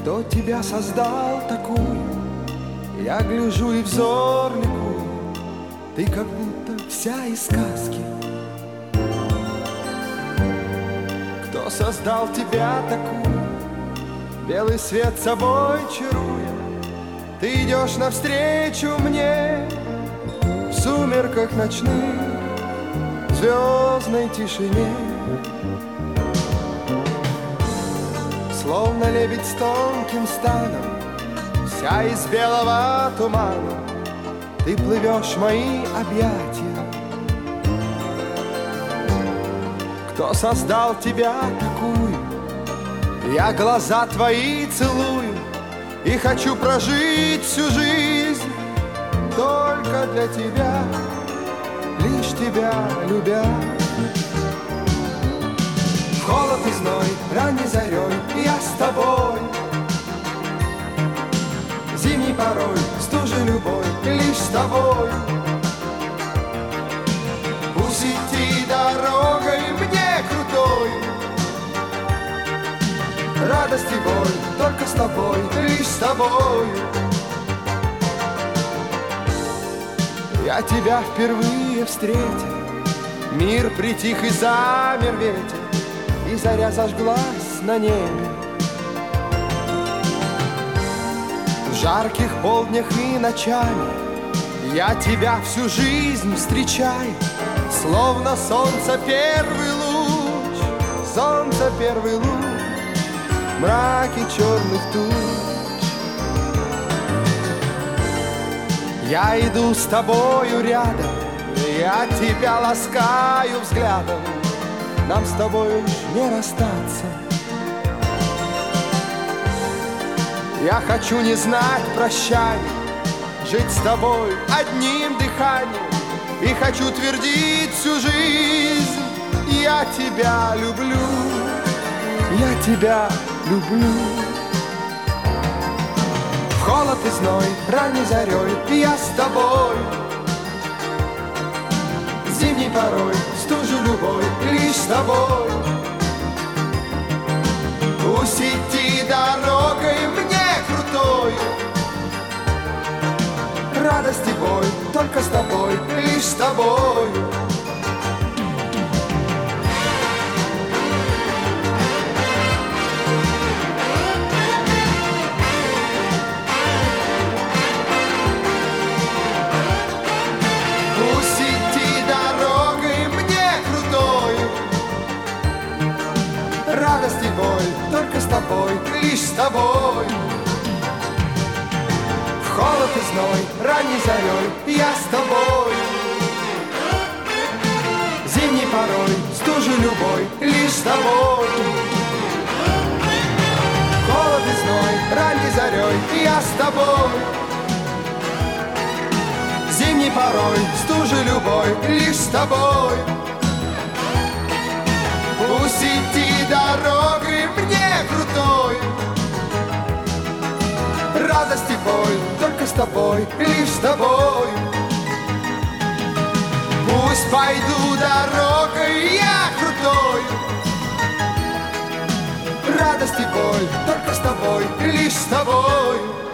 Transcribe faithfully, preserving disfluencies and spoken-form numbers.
Кто тебя создал такую? Я гляжу и взор ликую. Ты как будто вся из сказки. Кто создал тебя такую? Белый свет собой чаруя, ты идешь навстречу мне в сумерках ночных, в звездной тишине. Словно лебедь с тонким станом, вся из белого тумана, ты плывешь в мои объятия. Кто создал тебя такую? Я глаза твои целую и хочу прожить всю жизнь только для тебя, лишь тебя любя. В холод и зной, ранней зарей я с тобой, зимней порой, стужей любой, лишь с тобой. Пусть идти дорогой мне крутой, радость и боль только с тобой, лишь с тобой. Я тебя впервые встретил, мир притих и замер ветер, и заря зажглась на небе. В жарких полднях и ночами я тебя всю жизнь встречаю, словно солнце первый луч, солнце первый луч в мраке черных туч. Я иду с тобою рядом, я тебя ласкаю взглядом, нам с тобой уж не расстаться. Я хочу не знать прощаний, жить с тобой одним дыханием, и хочу твердить всю жизнь: я тебя люблю, я тебя люблю. В холод и зной, ранней зарей я с тобой, зимней порой, стужу любой, лишь с тобой. Пусть идти дорогой мне крутой, радость и боль только с тобой, лишь с тобой. Радость и боль только с тобой, лишь с тобой. В холод и зной, ранней зарей я с тобой, зимней порой, стужей любой, лишь с тобой. В холод и зной, ранней зарей я с тобой, зимней порой, стужей любой, лишь с тобой. Пусть идти дорогой мне крутой, радость и боль только с тобой, лишь с тобой. Пусть пойду дорогой я крутой, радость и боль только с тобой, лишь с тобой.